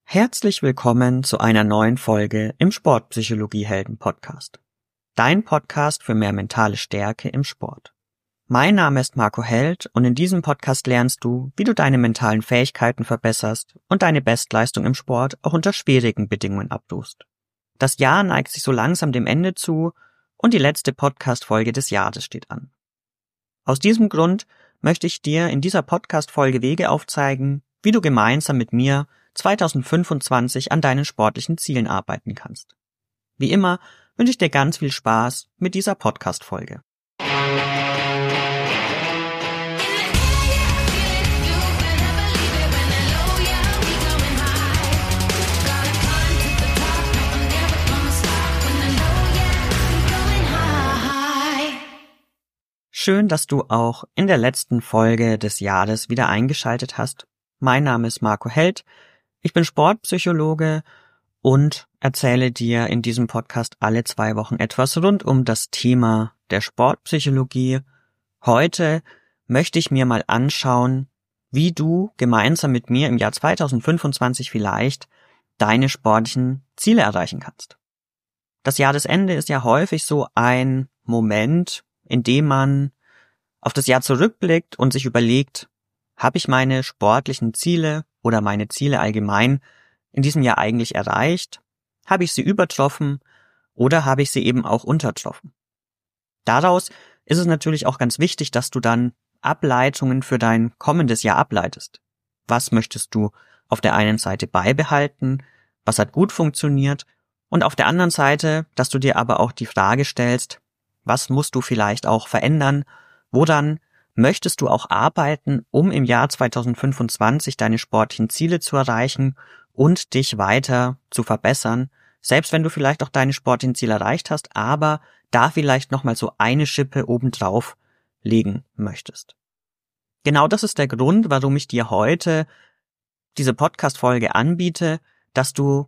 Herzlich willkommen zu einer neuen Folge im Sportpsychologie-Helden-Podcast. Dein Podcast für mehr mentale Stärke im Sport. Mein Name ist Marco Held und in diesem Podcast lernst du, wie du deine mentalen Fähigkeiten verbesserst und deine Bestleistung im Sport auch unter schwierigen Bedingungen abrufst. Das Jahr neigt sich so langsam dem Ende zu und die letzte Podcast-Folge des Jahres steht an. Aus diesem Grund möchte ich dir in dieser Podcast-Folge Wege aufzeigen, wie du gemeinsam mit mir 2025 an deinen sportlichen Zielen arbeiten kannst. Wie immer wünsche ich dir ganz viel Spaß mit dieser Podcast-Folge. Schön, dass du auch in der letzten Folge des Jahres wieder eingeschaltet hast. Mein Name ist Marco Held. Ich bin Sportpsychologe und erzähle dir in diesem Podcast alle 2 Wochen etwas rund um das Thema der Sportpsychologie. Heute möchte ich mir mal anschauen, wie du gemeinsam mit mir im Jahr 2025 vielleicht deine sportlichen Ziele erreichen kannst. Das Jahresende ist ja häufig so ein Moment, in dem man auf das Jahr zurückblickt und sich überlegt, habe ich meine sportlichen Ziele oder meine Ziele allgemein in diesem Jahr eigentlich erreicht? Habe ich sie übertroffen oder habe ich sie eben auch untertroffen? Daraus ist es natürlich auch ganz wichtig, dass du dann Ableitungen für dein kommendes Jahr ableitest. Was möchtest du auf der einen Seite beibehalten? Was hat gut funktioniert? Und auf der anderen Seite, dass du dir aber auch die Frage stellst, was musst du vielleicht auch verändern? Woran möchtest du auch arbeiten, um im Jahr 2025 deine sportlichen Ziele zu erreichen und dich weiter zu verbessern, selbst wenn du vielleicht auch deine sportlichen Ziele erreicht hast, aber da vielleicht nochmal so eine Schippe obendrauf legen möchtest. Genau das ist der Grund, warum ich dir heute diese Podcast-Folge anbiete, dass du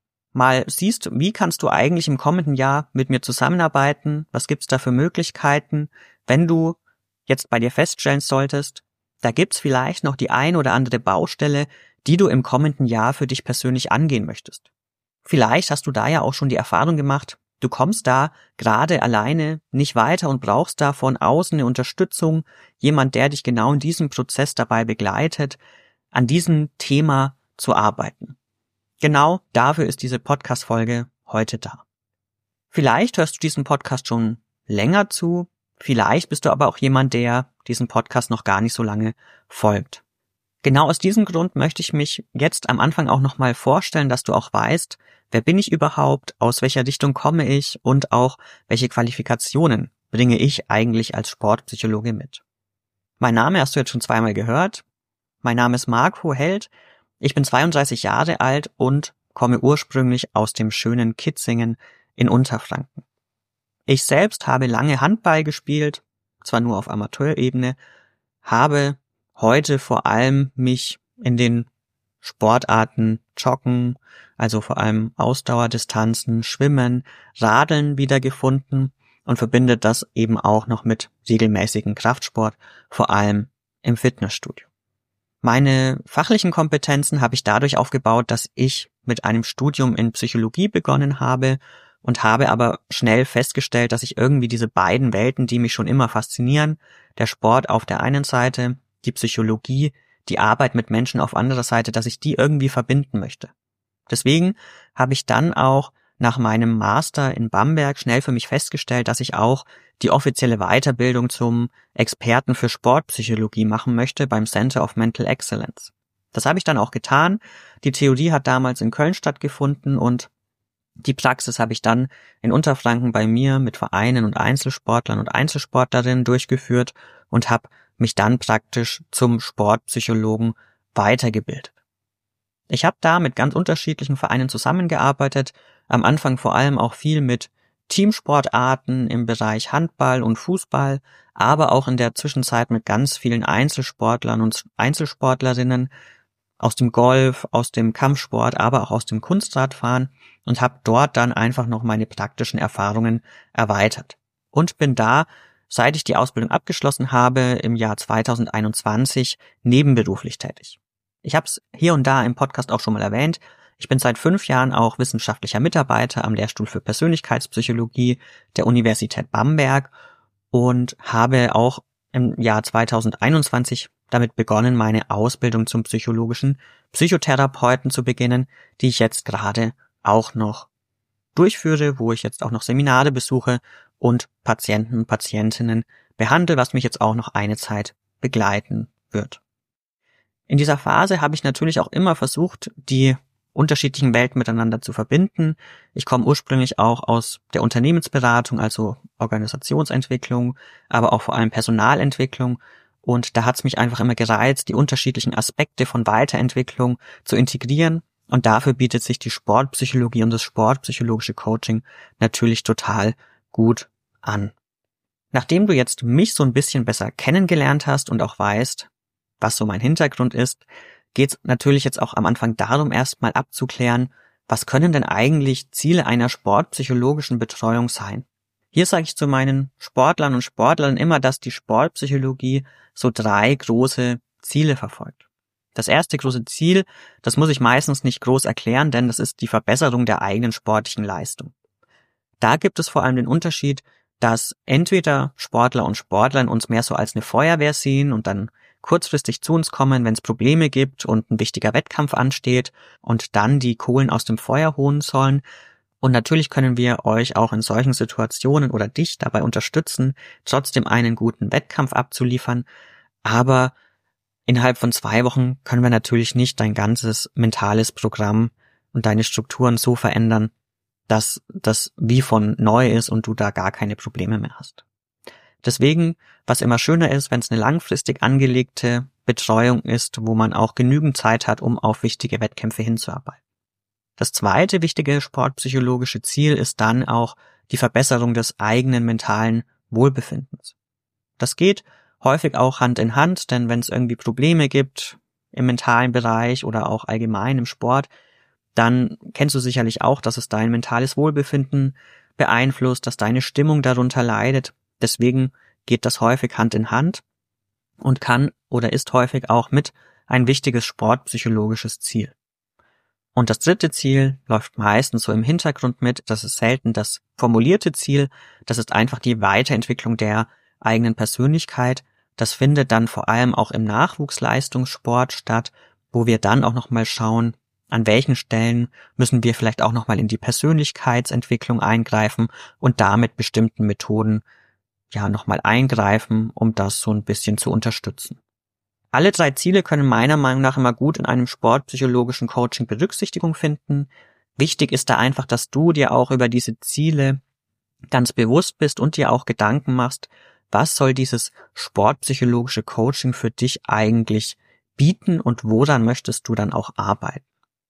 mal siehst, wie kannst du eigentlich im kommenden Jahr mit mir zusammenarbeiten, was gibt's da für Möglichkeiten, wenn du jetzt bei dir feststellen solltest, da gibt's vielleicht noch die ein oder andere Baustelle, die du im kommenden Jahr für dich persönlich angehen möchtest. Vielleicht hast du da ja auch schon die Erfahrung gemacht, du kommst da gerade alleine nicht weiter und brauchst da von außen eine Unterstützung, jemand, der dich genau in diesem Prozess dabei begleitet, an diesem Thema zu arbeiten. Genau dafür ist diese Podcast-Folge heute da. Vielleicht hörst du diesen Podcast schon länger zu, vielleicht bist du aber auch jemand, der diesen Podcast noch gar nicht so lange folgt. Genau aus diesem Grund möchte ich mich jetzt am Anfang auch nochmal vorstellen, dass du auch weißt, wer bin ich überhaupt, aus welcher Richtung komme ich und auch welche Qualifikationen bringe ich eigentlich als Sportpsychologe mit. Mein Name hast du jetzt schon 2-mal gehört. Mein Name ist Marco Held. Ich bin 32 Jahre alt und komme ursprünglich aus dem schönen Kitzingen in Unterfranken. Ich selbst habe lange Handball gespielt, zwar nur auf Amateurebene, habe heute vor allem mich in den Sportarten Joggen, also vor allem Ausdauerdistanzen, Schwimmen, Radeln wiedergefunden und verbinde das eben auch noch mit regelmäßigen Kraftsport, vor allem im Fitnessstudio. Meine fachlichen Kompetenzen habe ich dadurch aufgebaut, dass ich mit einem Studium in Psychologie begonnen habe und habe aber schnell festgestellt, dass ich irgendwie diese beiden Welten, die mich schon immer faszinieren, der Sport auf der einen Seite, die Psychologie, die Arbeit mit Menschen auf anderer Seite, dass ich die irgendwie verbinden möchte. Deswegen habe ich dann auch nach meinem Master in Bamberg schnell für mich festgestellt, dass ich auch die offizielle Weiterbildung zum Experten für Sportpsychologie machen möchte beim Center of Mental Excellence. Das habe ich dann auch getan. Die Theorie hat damals in Köln stattgefunden und die Praxis habe ich dann in Unterfranken bei mir mit Vereinen und Einzelsportlern und Einzelsportlerinnen durchgeführt und habe mich dann praktisch zum Sportpsychologen weitergebildet. Ich habe da mit ganz unterschiedlichen Vereinen zusammengearbeitet, am Anfang vor allem auch viel mit Teamsportarten im Bereich Handball und Fußball, aber auch in der Zwischenzeit mit ganz vielen Einzelsportlern und Einzelsportlerinnen aus dem Golf, aus dem Kampfsport, aber auch aus dem Kunstradfahren und habe dort dann einfach noch meine praktischen Erfahrungen erweitert. Und bin da, seit ich die Ausbildung abgeschlossen habe, im Jahr 2021 nebenberuflich tätig. Ich habe es hier und da im Podcast auch schon mal erwähnt. Ich bin seit 5 Jahren auch wissenschaftlicher Mitarbeiter am Lehrstuhl für Persönlichkeitspsychologie der Universität Bamberg und habe auch im Jahr 2021 damit begonnen, meine Ausbildung zum psychologischen Psychotherapeuten zu beginnen, die ich jetzt gerade auch noch durchführe, wo ich jetzt auch noch Seminare besuche und Patienten und Patientinnen behandle, was mich jetzt auch noch eine Zeit begleiten wird. In dieser Phase habe ich natürlich auch immer versucht, die unterschiedlichen Welten miteinander zu verbinden. Ich komme ursprünglich auch aus der Unternehmensberatung, also Organisationsentwicklung, aber auch vor allem Personalentwicklung. Und da hat es mich einfach immer gereizt, die unterschiedlichen Aspekte von Weiterentwicklung zu integrieren. Und dafür bietet sich die Sportpsychologie und das sportpsychologische Coaching natürlich total gut an. Nachdem du jetzt mich so ein bisschen besser kennengelernt hast und auch weißt, was so mein Hintergrund ist, geht es natürlich jetzt auch am Anfang darum, erstmal abzuklären, was können denn eigentlich Ziele einer sportpsychologischen Betreuung sein? Hier sage ich zu meinen Sportlern und Sportlern immer, dass die Sportpsychologie so 3 große Ziele verfolgt. Das erste große Ziel, das muss ich meistens nicht groß erklären, denn das ist die Verbesserung der eigenen sportlichen Leistung. Da gibt es vor allem den Unterschied, dass entweder Sportler und Sportlerinnen uns mehr so als eine Feuerwehr sehen und dann kurzfristig zu uns kommen, wenn es Probleme gibt und ein wichtiger Wettkampf ansteht und dann die Kohlen aus dem Feuer holen sollen. Und natürlich können wir euch auch in solchen Situationen oder dich dabei unterstützen, trotzdem einen guten Wettkampf abzuliefern. Aber innerhalb von 2 Wochen können wir natürlich nicht dein ganzes mentales Programm und deine Strukturen so verändern, dass das wie von neu ist und du da gar keine Probleme mehr hast. Deswegen, was immer schöner ist, wenn es eine langfristig angelegte Betreuung ist, wo man auch genügend Zeit hat, um auf wichtige Wettkämpfe hinzuarbeiten. Das zweite wichtige sportpsychologische Ziel ist dann auch die Verbesserung des eigenen mentalen Wohlbefindens. Das geht häufig auch Hand in Hand, denn wenn es irgendwie Probleme gibt im mentalen Bereich oder auch allgemein im Sport, dann kennst du sicherlich auch, dass es dein mentales Wohlbefinden beeinflusst, dass deine Stimmung darunter leidet. Deswegen geht das häufig Hand in Hand und kann oder ist häufig auch mit ein wichtiges sportpsychologisches Ziel. Und das dritte Ziel läuft meistens so im Hintergrund mit, das ist selten das formulierte Ziel, das ist einfach die Weiterentwicklung der eigenen Persönlichkeit. Das findet dann vor allem auch im Nachwuchsleistungssport statt, wo wir dann auch nochmal schauen, an welchen Stellen müssen wir vielleicht auch nochmal in die Persönlichkeitsentwicklung eingreifen und damit bestimmten Methoden nochmal eingreifen, um das so ein bisschen zu unterstützen. Alle 3 Ziele können meiner Meinung nach immer gut in einem sportpsychologischen Coaching Berücksichtigung finden. Wichtig ist da einfach, dass du dir auch über diese Ziele ganz bewusst bist und dir auch Gedanken machst, was soll dieses sportpsychologische Coaching für dich eigentlich bieten und woran möchtest du dann auch arbeiten.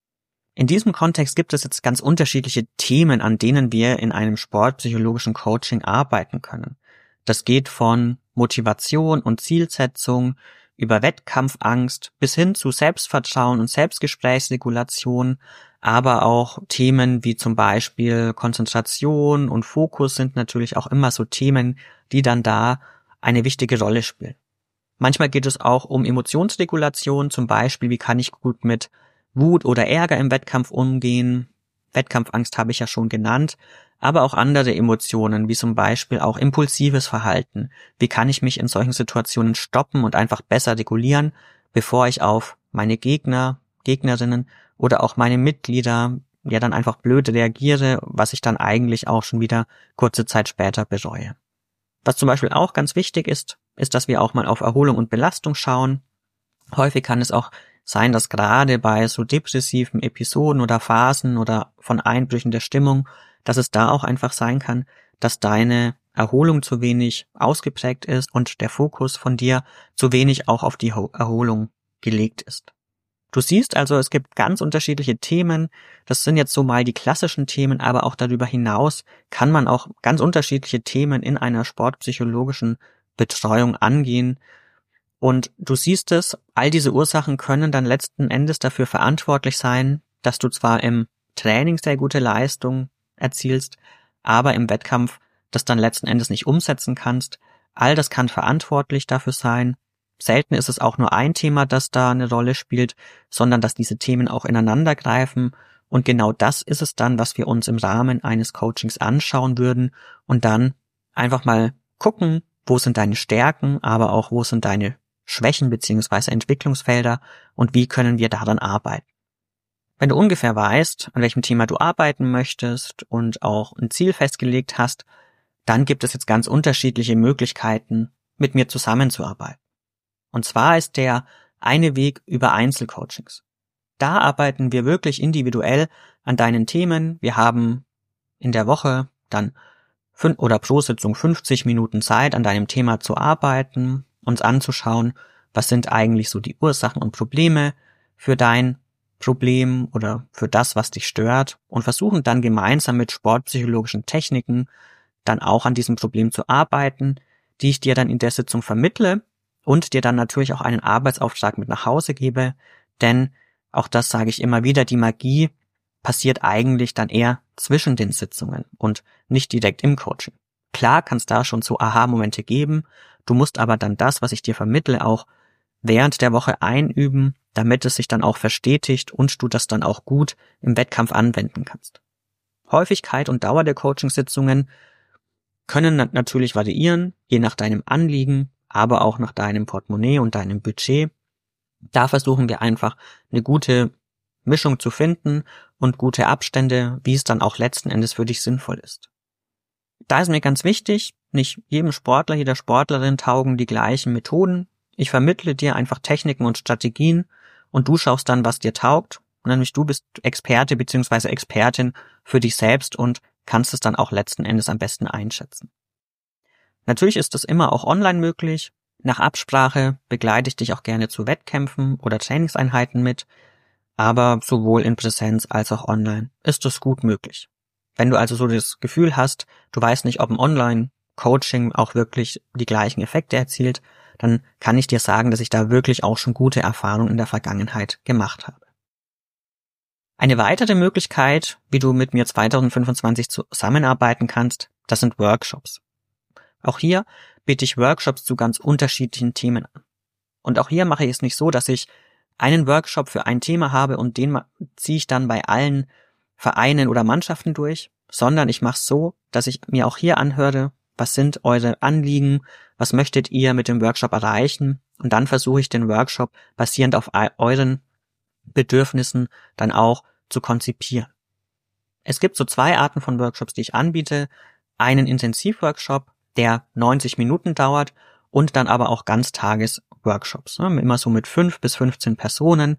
In diesem Kontext gibt es jetzt ganz unterschiedliche Themen, an denen wir in einem sportpsychologischen Coaching arbeiten können. Das geht von Motivation und Zielsetzung über Wettkampfangst bis hin zu Selbstvertrauen und Selbstgesprächsregulation, aber auch Themen wie zum Beispiel Konzentration und Fokus sind natürlich auch immer so Themen, die dann da eine wichtige Rolle spielen. Manchmal geht es auch um Emotionsregulation, zum Beispiel, wie kann ich gut mit Wut oder Ärger im Wettkampf umgehen. Wettkampfangst habe ich ja schon genannt, aber auch andere Emotionen, wie zum Beispiel auch impulsives Verhalten. Wie kann ich mich in solchen Situationen stoppen und einfach besser regulieren, bevor ich auf meine Gegner, Gegnerinnen oder auch meine Mitglieder dann einfach blöd reagiere, was ich dann eigentlich auch schon wieder kurze Zeit später bereue. Was zum Beispiel auch ganz wichtig ist, dass wir auch mal auf Erholung und Belastung schauen. Häufig kann es auch sein, dass gerade bei so depressiven Episoden oder Phasen oder von Einbrüchen der Stimmung, dass es da auch einfach sein kann, dass deine Erholung zu wenig ausgeprägt ist und der Fokus von dir zu wenig auch auf die Erholung gelegt ist. Du siehst also, es gibt ganz unterschiedliche Themen. Das sind jetzt so mal die klassischen Themen, aber auch darüber hinaus kann man auch ganz unterschiedliche Themen in einer sportpsychologischen Betreuung angehen. Und du siehst es, all diese Ursachen können dann letzten Endes dafür verantwortlich sein, dass du zwar im Training sehr gute Leistung erzielst, aber im Wettkampf das dann letzten Endes nicht umsetzen kannst. All das kann verantwortlich dafür sein. Selten ist es auch nur ein Thema, das da eine Rolle spielt, sondern dass diese Themen auch ineinander greifen Und genau das ist es dann, was wir uns im Rahmen eines Coachings anschauen würden und dann einfach mal gucken, wo sind deine Stärken, aber auch wo sind deine Schwächen bzw. Entwicklungsfelder und wie können wir daran arbeiten. Wenn du ungefähr weißt, an welchem Thema du arbeiten möchtest und auch ein Ziel festgelegt hast, dann gibt es jetzt ganz unterschiedliche Möglichkeiten, mit mir zusammenzuarbeiten. Und zwar ist der eine Weg über Einzelcoachings. Da arbeiten wir wirklich individuell an deinen Themen. Wir haben in der Woche dann pro Sitzung 50 Minuten Zeit, an deinem Thema zu arbeiten, uns anzuschauen, was sind eigentlich so die Ursachen und Probleme für dein Problem oder für das, was dich stört und versuchen dann gemeinsam mit sportpsychologischen Techniken dann auch an diesem Problem zu arbeiten, die ich dir dann in der Sitzung vermittle und dir dann natürlich auch einen Arbeitsauftrag mit nach Hause gebe, denn auch das sage ich immer wieder, die Magie passiert eigentlich dann eher zwischen den Sitzungen und nicht direkt im Coaching. Klar kann es da schon so Aha-Momente geben, du musst aber dann das, was ich dir vermittle, auch während der Woche einüben, damit es sich dann auch verstetigt und du das dann auch gut im Wettkampf anwenden kannst. Häufigkeit und Dauer der Coachingsitzungen können natürlich variieren, je nach deinem Anliegen, aber auch nach deinem Portemonnaie und deinem Budget. Da versuchen wir einfach eine gute Mischung zu finden und gute Abstände, wie es dann auch letzten Endes für dich sinnvoll ist. Da ist mir ganz wichtig, nicht jedem Sportler, jeder Sportlerin taugen die gleichen Methoden. Ich vermittle dir einfach Techniken und Strategien und du schaust dann, was dir taugt. Und nämlich du bist Experte bzw. Expertin für dich selbst und kannst es dann auch letzten Endes am besten einschätzen. Natürlich ist das immer auch online möglich. Nach Absprache begleite ich dich auch gerne zu Wettkämpfen oder Trainingseinheiten mit, aber sowohl in Präsenz als auch online ist das gut möglich. Wenn du also so das Gefühl hast, du weißt nicht, ob ein Online-Coaching auch wirklich die gleichen Effekte erzielt, dann kann ich dir sagen, dass ich da wirklich auch schon gute Erfahrungen in der Vergangenheit gemacht habe. Eine weitere Möglichkeit, wie du mit mir 2025 zusammenarbeiten kannst, das sind Workshops. Auch hier biete ich Workshops zu ganz unterschiedlichen Themen an. Und auch hier mache ich es nicht so, dass ich einen Workshop für ein Thema habe und den ziehe ich dann bei allen Vereinen oder Mannschaften durch, sondern ich mache es so, dass ich mir auch hier anhöre, was sind eure Anliegen, was möchtet ihr mit dem Workshop erreichen und dann versuche ich den Workshop basierend auf euren Bedürfnissen dann auch zu konzipieren. Es gibt so 2 Arten von Workshops, die ich anbiete. Einen Intensivworkshop, der 90 Minuten dauert und dann aber auch Ganztages-Workshops. Immer so mit 5 bis 15 Personen.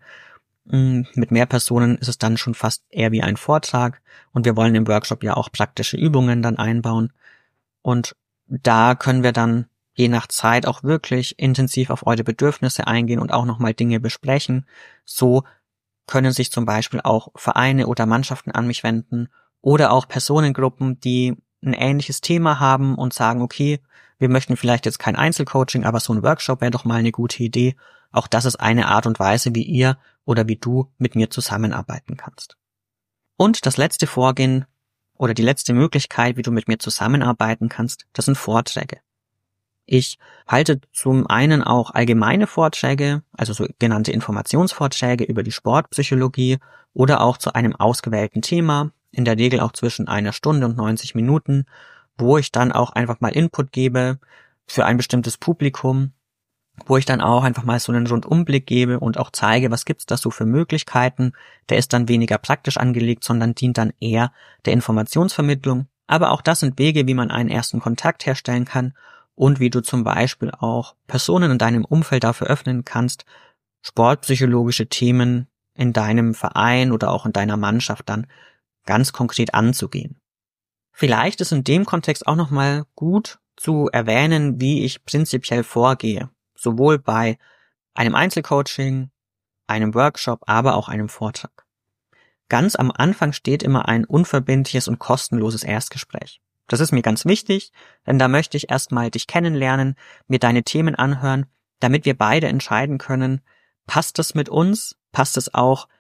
Mit mehr Personen ist es dann schon fast eher wie ein Vortrag und wir wollen im Workshop ja auch praktische Übungen dann einbauen. Und da können wir dann je nach Zeit auch wirklich intensiv auf eure Bedürfnisse eingehen und auch nochmal Dinge besprechen. So können sich zum Beispiel auch Vereine oder Mannschaften an mich wenden oder auch Personengruppen, die ein ähnliches Thema haben und sagen, okay, wir möchten vielleicht jetzt kein Einzelcoaching, aber so ein Workshop wäre doch mal eine gute Idee. Auch das ist eine Art und Weise, wie ihr oder wie du mit mir zusammenarbeiten kannst. Und das letzte Vorgehen oder die letzte Möglichkeit, wie du mit mir zusammenarbeiten kannst, das sind Vorträge. Ich halte zum einen auch allgemeine Vorträge, also sogenannte Informationsvorträge über die Sportpsychologie oder auch zu einem ausgewählten Thema, in der Regel auch zwischen 1 Stunde und 90 Minuten, wo ich dann auch einfach mal Input gebe für ein bestimmtes Publikum, wo ich dann auch einfach mal so einen Rundumblick gebe und auch zeige, was gibt's da so für Möglichkeiten. Der ist dann weniger praktisch angelegt, sondern dient dann eher der Informationsvermittlung. Aber auch das sind Wege, wie man einen ersten Kontakt herstellen kann und wie du zum Beispiel auch Personen in deinem Umfeld dafür öffnen kannst, sportpsychologische Themen in deinem Verein oder auch in deiner Mannschaft dann ganz konkret anzugehen. Vielleicht ist in dem Kontext auch nochmal gut zu erwähnen, wie ich prinzipiell vorgehe, sowohl bei einem Einzelcoaching, einem Workshop, aber auch einem Vortrag. Ganz am Anfang steht immer ein unverbindliches und kostenloses Erstgespräch. Das ist mir ganz wichtig, denn da möchte ich erstmal dich kennenlernen, mir deine Themen anhören, damit wir beide entscheiden können, passt es mit uns, passt das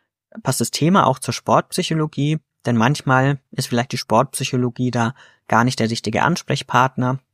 Thema auch zur Sportpsychologie, denn manchmal ist vielleicht die Sportpsychologie da gar nicht der richtige Ansprechpartner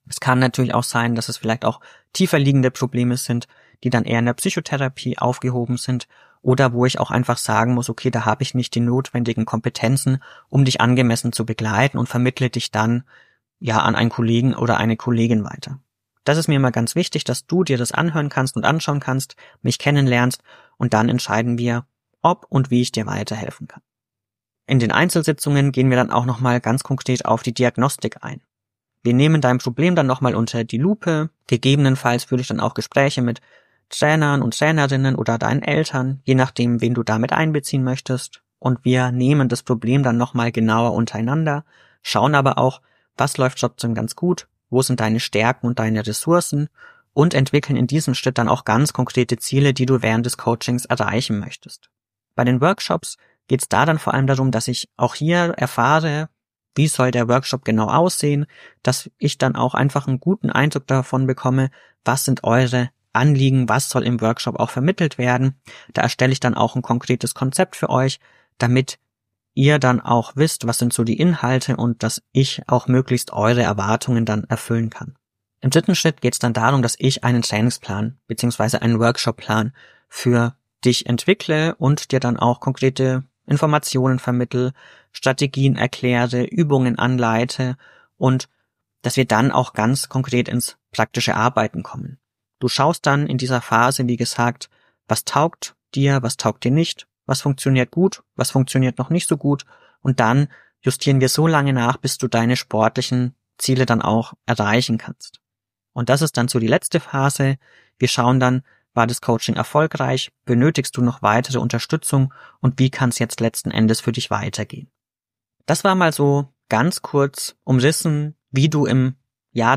Es kann natürlich auch sein, dass es vielleicht auch tiefer liegende Probleme sind, die dann eher in der Psychotherapie aufgehoben sind oder wo ich auch einfach sagen muss, okay, da habe ich nicht die notwendigen Kompetenzen, um dich angemessen zu begleiten und vermittle dich dann ja an einen Kollegen oder eine Kollegin weiter. Das ist mir immer ganz wichtig, dass du dir das anhören kannst und anschauen kannst, mich kennenlernst und dann entscheiden wir, ob und wie ich dir weiterhelfen kann. In den Einzelsitzungen gehen wir dann auch nochmal ganz konkret auf die Diagnostik ein. Wir nehmen dein Problem dann nochmal unter die Lupe. Gegebenenfalls führe ich dann auch Gespräche mit Trainern und Trainerinnen oder deinen Eltern, je nachdem, wen du damit einbeziehen möchtest. Und wir nehmen das Problem dann nochmal genauer untereinander, schauen aber auch, was läuft trotzdem ganz gut, wo sind deine Stärken und deine Ressourcen und entwickeln in diesem Schritt dann auch ganz konkrete Ziele, die du während des Coachings erreichen möchtest. Bei den Workshops geht es da dann vor allem darum, dass ich auch hier erfahre, wie soll der Workshop genau aussehen, dass ich dann auch einfach einen guten Eindruck davon bekomme, was sind eure Anliegen, was soll im Workshop auch vermittelt werden. Da erstelle ich dann auch ein konkretes Konzept für euch, damit ihr dann auch wisst, was sind so die Inhalte und dass ich auch möglichst eure Erwartungen dann erfüllen kann. Im dritten Schritt geht es dann darum, dass ich einen Trainingsplan bzw. einen Workshopplan für dich entwickle und dir dann auch konkrete Informationen vermittle, Strategien erkläre, Übungen anleite und dass wir dann auch ganz konkret ins praktische Arbeiten kommen. Du schaust dann in dieser Phase, wie gesagt, was taugt dir, was taugt dir nicht, was funktioniert gut, was funktioniert noch nicht so gut und dann justieren wir so lange nach, bis du deine sportlichen Ziele dann auch erreichen kannst. Und das ist dann so die letzte Phase. Wir schauen dann, war das Coaching erfolgreich, benötigst du noch weitere Unterstützung und wie kann es jetzt letzten Endes für dich weitergehen. Das war mal so ganz kurz umrissen, wie du im Jahr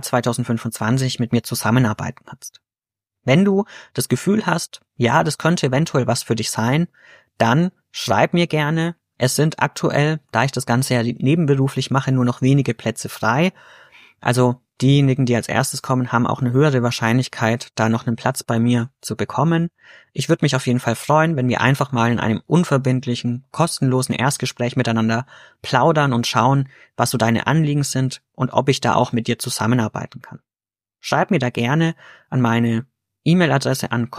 2025 mit mir zusammenarbeiten kannst. Wenn du das Gefühl hast, ja, das könnte eventuell was für dich sein, dann schreib mir gerne. Es sind aktuell, da ich das Ganze ja nebenberuflich mache, nur noch wenige Plätze frei. Also diejenigen, die als erstes kommen, haben auch eine höhere Wahrscheinlichkeit, da noch einen Platz bei mir zu bekommen. Ich würde mich auf jeden Fall freuen, wenn wir einfach mal in einem unverbindlichen, kostenlosen Erstgespräch miteinander plaudern und schauen, was so deine Anliegen sind und ob ich da auch mit dir zusammenarbeiten kann. Schreib mir da gerne an meine E-Mail-Adresse an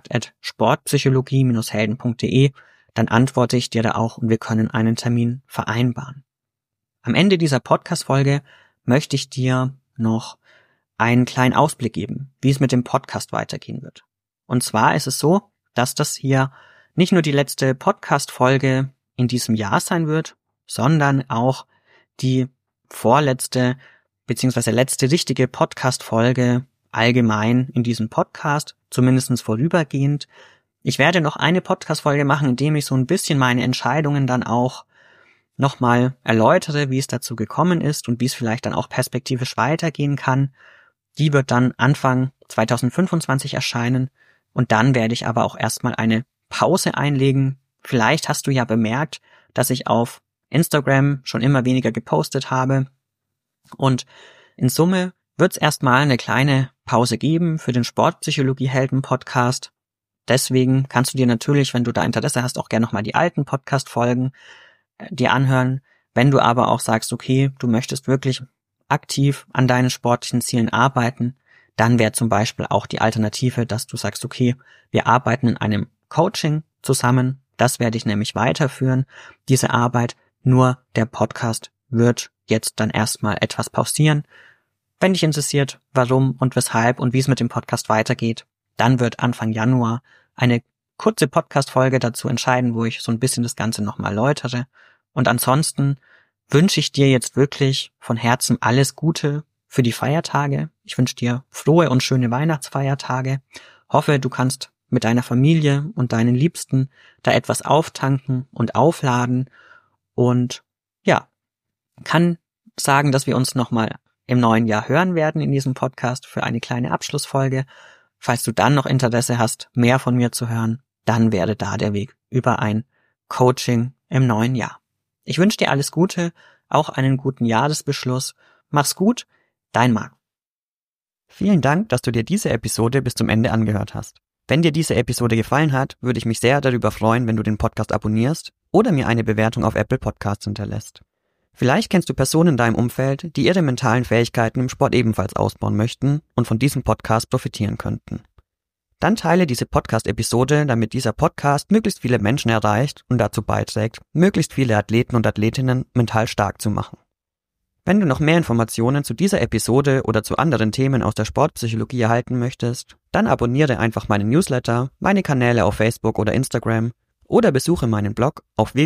kontakt@sportpsychologie-helden.de, dann antworte ich dir da auch und wir können einen Termin vereinbaren. Am Ende dieser Podcast-Folge möchte ich dir noch einen kleinen Ausblick geben, wie es mit dem Podcast weitergehen wird. Und zwar ist es so, dass das hier nicht nur die letzte Podcast-Folge in diesem Jahr sein wird, sondern auch die vorletzte bzw. letzte richtige Podcast-Folge allgemein in diesem Podcast, zumindest vorübergehend. Ich werde noch eine Podcast-Folge machen, in dem ich so ein bisschen meine Entscheidungen dann auch nochmal erläutere, wie es dazu gekommen ist und wie es vielleicht dann auch perspektivisch weitergehen kann. Die wird dann Anfang 2025 erscheinen und dann werde ich aber auch erstmal eine Pause einlegen. Vielleicht hast du ja bemerkt, dass ich auf Instagram schon immer weniger gepostet habe und in Summe wird es erstmal eine kleine Pause geben für den Sportpsychologie-Helden-Podcast. Deswegen kannst du dir natürlich, wenn du da Interesse hast, auch gerne nochmal die alten Podcast-Folgen dir anhören. Wenn du aber auch sagst, okay, du möchtest wirklich aktiv an deinen sportlichen Zielen arbeiten, dann wäre zum Beispiel auch die Alternative, dass du sagst, okay, wir arbeiten in einem Coaching zusammen. Das werde ich nämlich weiterführen, diese Arbeit. Nur der Podcast wird jetzt dann erstmal etwas pausieren. Wenn dich interessiert, warum und weshalb und wie es mit dem Podcast weitergeht, dann wird Anfang Januar eine kurze Podcast-Folge dazu entscheiden, wo ich so ein bisschen das Ganze nochmal erläutere. Und ansonsten wünsche ich dir jetzt wirklich von Herzen alles Gute für die Feiertage. Ich wünsche dir frohe und schöne Weihnachtsfeiertage. Hoffe, du kannst mit deiner Familie und deinen Liebsten da etwas auftanken und aufladen. Und ja, kann sagen, dass wir uns nochmal im neuen Jahr hören werden in diesem Podcast für eine kleine Abschlussfolge. Falls du dann noch Interesse hast, mehr von mir zu hören, dann wäre da der Weg über ein Coaching im neuen Jahr. Ich wünsche dir alles Gute, auch einen guten Jahresbeschluss. Mach's gut, dein Marc. Vielen Dank, dass du dir diese Episode bis zum Ende angehört hast. Wenn dir diese Episode gefallen hat, würde ich mich sehr darüber freuen, wenn du den Podcast abonnierst oder mir eine Bewertung auf Apple Podcasts hinterlässt. Vielleicht kennst du Personen in deinem Umfeld, die ihre mentalen Fähigkeiten im Sport ebenfalls ausbauen möchten und von diesem Podcast profitieren könnten. Dann teile diese Podcast-Episode, damit dieser Podcast möglichst viele Menschen erreicht und dazu beiträgt, möglichst viele Athleten und Athletinnen mental stark zu machen. Wenn du noch mehr Informationen zu dieser Episode oder zu anderen Themen aus der Sportpsychologie erhalten möchtest, dann abonniere einfach meinen Newsletter, meine Kanäle auf Facebook oder Instagram oder besuche meinen Blog auf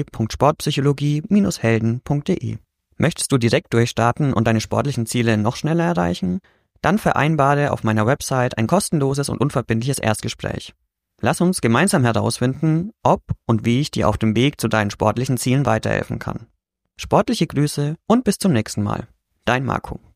www.sportpsychologie-helden.de. Möchtest du direkt durchstarten und deine sportlichen Ziele noch schneller erreichen? Dann vereinbare auf meiner Website ein kostenloses und unverbindliches Erstgespräch. Lass uns gemeinsam herausfinden, ob und wie ich dir auf dem Weg zu deinen sportlichen Zielen weiterhelfen kann. Sportliche Grüße und bis zum nächsten Mal. Dein Marco.